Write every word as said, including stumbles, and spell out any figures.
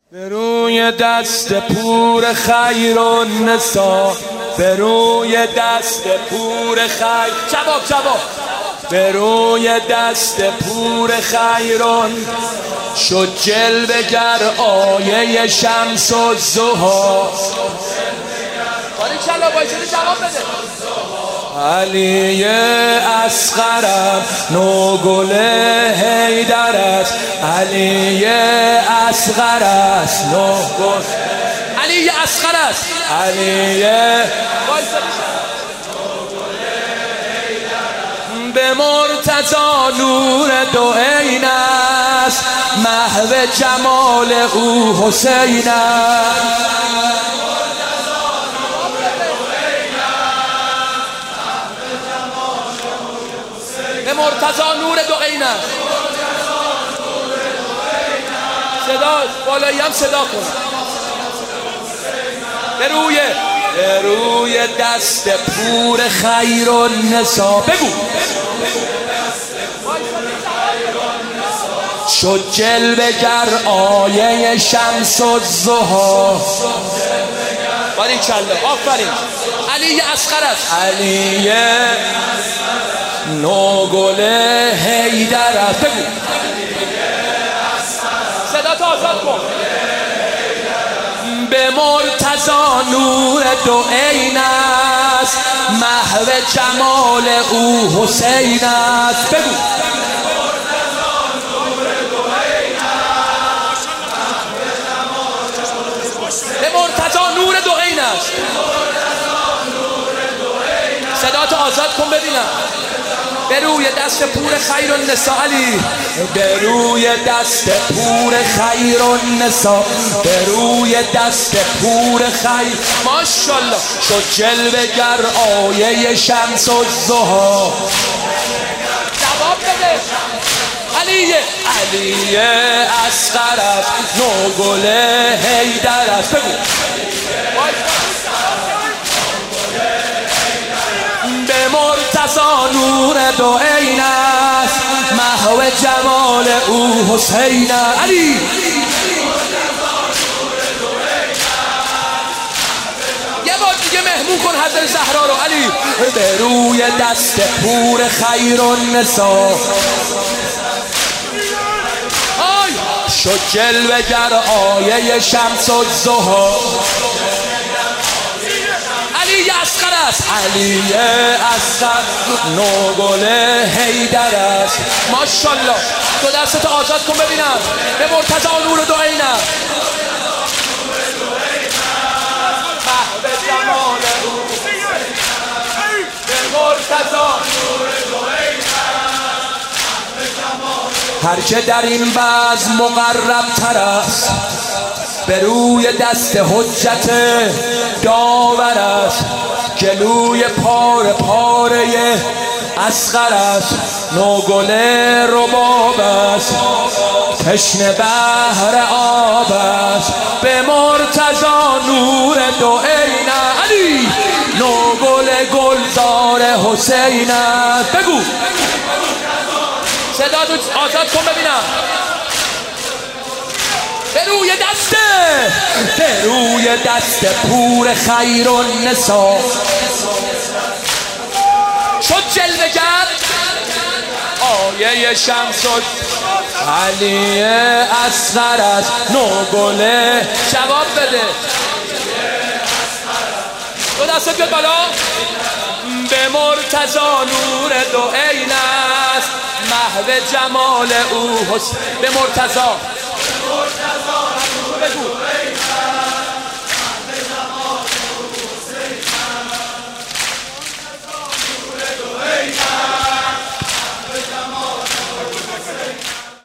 به روی دست پور خیر و نسا، به روی دست پور خیر جواب جواب به روی دست پور خیرون شد جلوه گر آیه شمس و ضحی. باری کلا بایسته جواب بده. علی اصغرم نوگل حیدر است، علی اصغر است نوگل علی اصغر است، علی به مرتضی نور دو عین است، محو جمال او حسین است. به مرتضی نور دو عین است. صدا بالایی هم صدا کن. به روی به روی دست پور خیر و نسا بگو شد جلوه گر آیه شمس و ضحی. باری کلا آفرین. علی اصغر است، علی نوگل حیدر است. بگو صدا تو آزاد کن. به مرتضی نور دو عین است، محو جمال او حسین است. بگو به مرتضی نور دو عین است. صدا تو آزاد کن ببینم. به روی دست پور خیر و نسا علی، به روی دست پور خیر و نسا، به روی دست پور خیر ماشاءالله شد جلوه گر آیه شمس و ضحی. جواب بده. علی علی اصغر است نوگل حیدر است. بگو به مرتضی نور دو عین است، محو جمال او حسین است. علی یه بار دیگه مهمون کن حضرت زهرا رو. علی به روی دست پور خیر و نسا آی شد جلوه گر آیه شمس و ضحی. علی اصغر است، علی اصغر نوگل حیدر است. ماشاءالله تو دستتو آزاد کن ببینم. به مرتضی نور دو عین است، محو جمال او به مرتضی نور دو عین است. هر که در این بزم مقرب تر است، به روی دست حجت داور است. گلوی پاره پاره اصغر است، نوگل رباب است، تشنه بحر آب است. به مرتضی نور دو عین علی نوگل گلزار حسین است. بگو صدا تو آزاد کن ببینم. به روی دست به روی دست پور خیر و نسا شد جلوه گر آیه شمس و علی اصغر است نوگل. جواب بده. دو دست بیاد بالا. به مرتضی نور دو عین است، محو جمال او حسین. به مرتضی بگو